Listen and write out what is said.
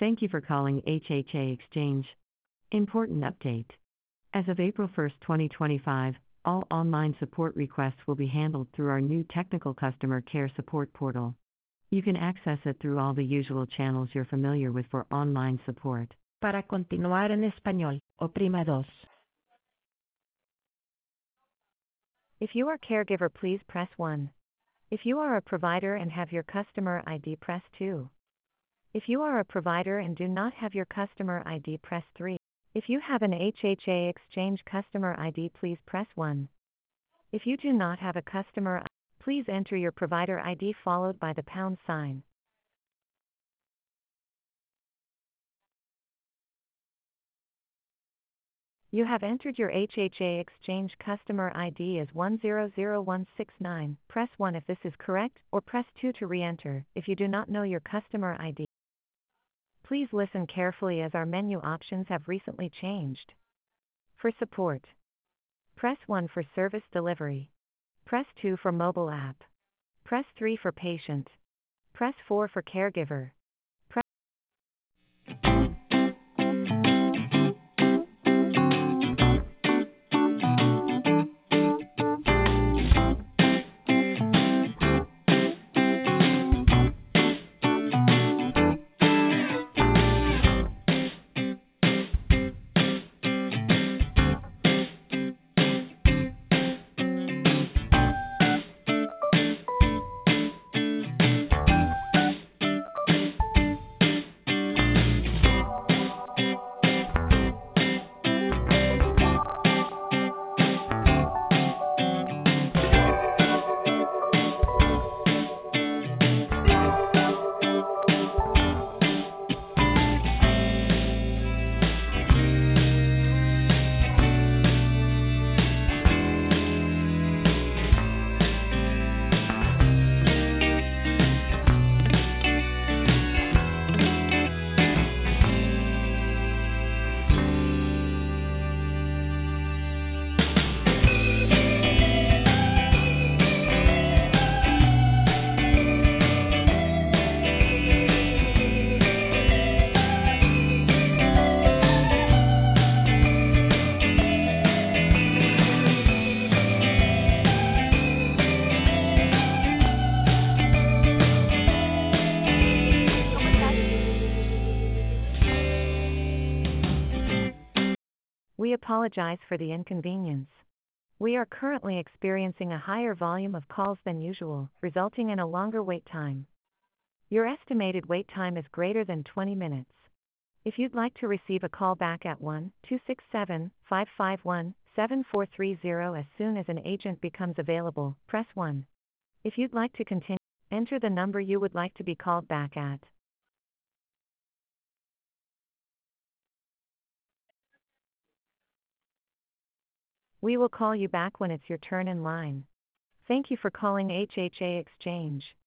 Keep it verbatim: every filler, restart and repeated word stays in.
Thank you for calling H H A Exchange. Important update. As of April first, twenty twenty-five, all online support requests will be handled through our new technical customer care support portal. You can access it through all the usual channels you're familiar with for online support. Para continuar en español, oprima dos. If you are caregiver, please press one. If you are a provider and have your customer I D, press two. If you are a provider and do not have your customer I D, press three. If you have an H H A Exchange customer I D, please press one. If you do not have a customer I D, please enter your provider I D followed by the pound sign. You have entered your H H A Exchange customer I D as one zero zero one six nine. Press one if this is correct, or press two to re-enter if you do not know your customer I D. Please listen carefully as our menu options have recently changed. For support, press one for service delivery. Press two for mobile app. Press three for patient. Press four for caregiver. Press We apologize for the inconvenience. We are currently experiencing a higher volume of calls than usual, resulting in a longer wait time. Your estimated wait time is greater than twenty minutes. If you'd like to receive a call back at one two six seven, five five one, seven four three zero as soon as an agent becomes available, press one. If you'd like to continue, enter the number you would like to be called back at. We will call you back when it's your turn in line. Thank you for calling H H A Exchange.